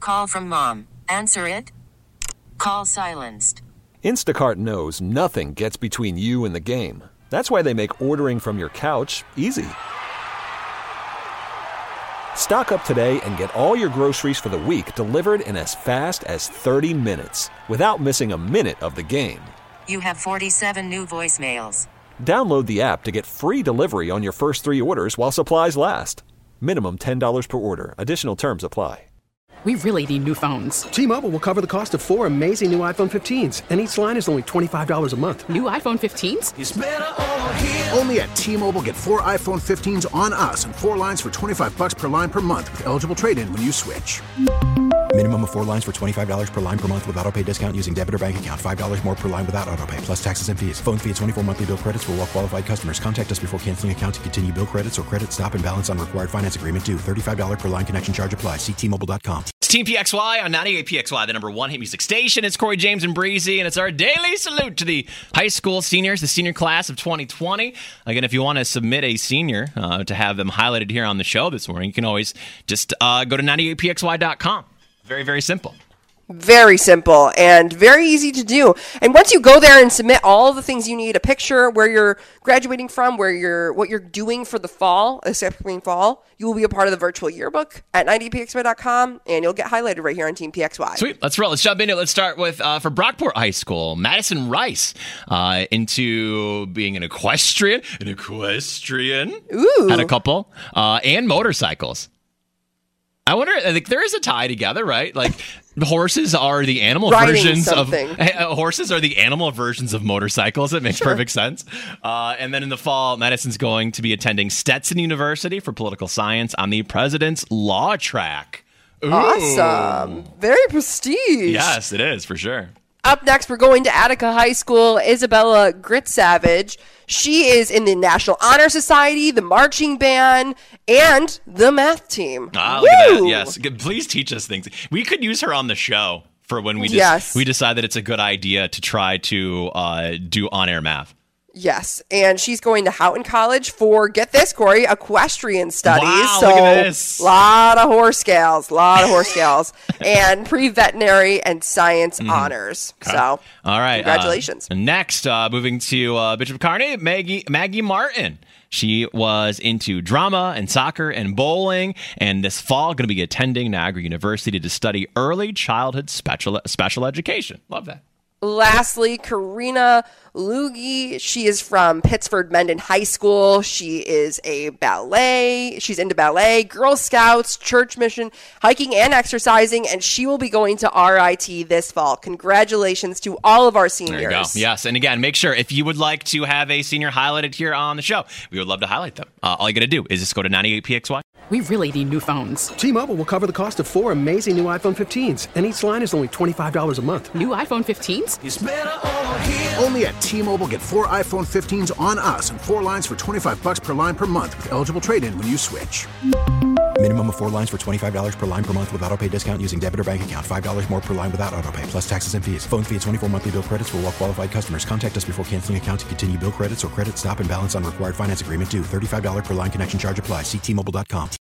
call from mom. Answer it. Call silenced. Instacart knows nothing gets between you and the game. That's why they make ordering from your couch easy. Stock up today and get all your groceries for the week delivered in as fast as 30 minutes without missing a minute of the game. You have 47 new voicemails. Download the app to get free delivery on your first 3 orders while supplies last. Minimum $10 per order. Additional terms apply. We really need new phones. T-Mobile will cover the cost of 4 amazing new iPhone 15s, and each line is only $25 a month. New iPhone 15s? It's better over here. Only at T-Mobile, get 4 iPhone 15s on us and 4 lines for $25 per line per month with eligible trade-in when you switch. Minimum of 4 lines for $25 per line per month with autopay discount using debit or bank account. $5 more per line without autopay, plus taxes and fees. Phone fee at 24 monthly bill credits for well-qualified customers. Contact us before canceling account to continue bill credits or credit stop and balance on required finance agreement due. $35 per line connection charge applies. See T-Mobile.com. It's Team PXY on 98PXY, the number 1 hit music station. It's Corey, James, and Breezy, and it's our daily salute to the high school seniors, the senior class of 2020. Again, if you want to submit a senior to have them highlighted here on the show this morning, you can always just go to 98pxy.com. Very, very simple. Very simple and very easy to do. And once you go there and submit all the things you need, a picture, where you're graduating from, what you're doing for the fall, this upcoming fall, you will be a part of the virtual yearbook at 90pxy.com, and you'll get highlighted right here on Team PXY. Sweet. Let's roll. Let's jump into it. Let's start with, for Brockport High School, Madison Rice into being an equestrian. Ooh. Had a couple. And motorcycles. I wonder, like, there is a tie together, right? Like, horses are the animal versions of motorcycles. It makes perfect sense. And then in the fall, Madison's going to be attending Stetson University for political science on the President's Law track. Ooh. Awesome. Very prestige. Yes, it is, for sure. Up next, we're going to Attica High School. Isabella Gritsavage. She is in the National Honor Society, the marching band, and the math team. Look at that. Yes. Please teach us things. We could use her on the show for when we decide that it's a good idea to try to do on-air math. Yes, and she's going to Houghton College for, get this, Corey, equestrian studies. Wow, so look at this. lot of horse scales, and pre-veterinary and science honors. Okay. So, all right, congratulations. Next, moving to Bishop Kearney, Maggie Martin. She was into drama and soccer and bowling, and this fall going to be attending Niagara University to study early childhood special education. Love that. Lastly, Karina Lugie. She is from Pittsford Mendon High School. She is she's into ballet, Girl Scouts, church mission, hiking and exercising, and she will be going to RIT this fall. Congratulations to all of our seniors. There you go. Yes, and again, make sure if you would like to have a senior highlighted here on the show, we would love to highlight them. All you got to do is just go to 98PXY. We really need new phones. T-Mobile will cover the cost of 4 amazing new iPhone 15s, and each line is only $25 a month. New iPhone 15s? It's better over here. Only at T-Mobile, get 4 iPhone 15s on us and 4 lines for $25 per line per month with eligible trade-in when you switch. Minimum of 4 lines for $25 per line per month with autopay discount using debit or bank account. $5 more per line without autopay, plus taxes and fees. Phone fee at 24 monthly bill credits for well-qualified customers. Contact us before canceling account to continue bill credits or credit stop and balance on required finance agreement due. $35 per line connection charge applies. See T-Mobile.com.